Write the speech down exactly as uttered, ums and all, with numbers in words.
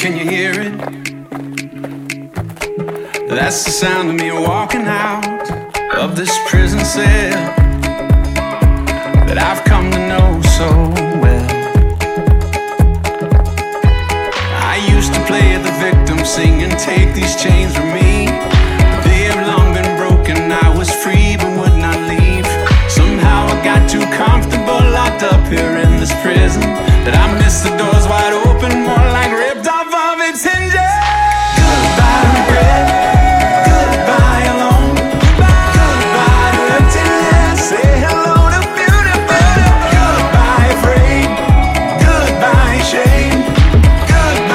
Can you hear it? That's the sound of me walking out of this prison cell that I've come to know so well. I used to play the victim, singing, take these chains from me. But they have long been broken. I was free but would not leave. Somehow I got too comfortable, locked up here in this prison, that I missed the doors